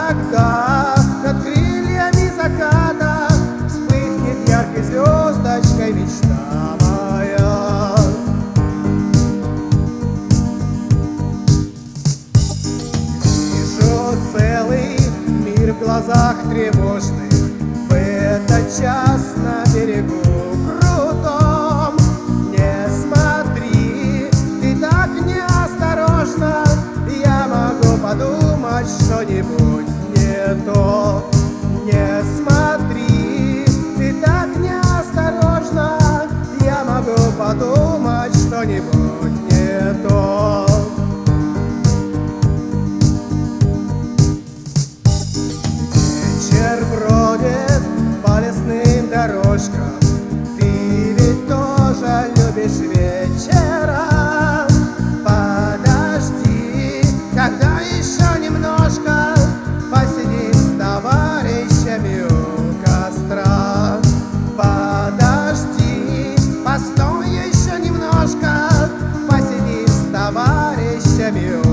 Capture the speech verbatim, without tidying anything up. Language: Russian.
когда над крыльями заката вспыхнет яркой звездочкой мечта моя. Вижу целый мир в глазах тревожных в этот час на берегу крутом. Не смотри, ты так неосторожно, я могу подумать что-нибудь не то. Не смотри, ты так неосторожно, я могу подумать что-нибудь не то. Вечер бродит по лесным дорожкам, ты ведь тоже любишь вечера. Подожди, когда еще немножко посидим с товарищами у костра. Подожди, постой еще немножко, посидим с товарищами у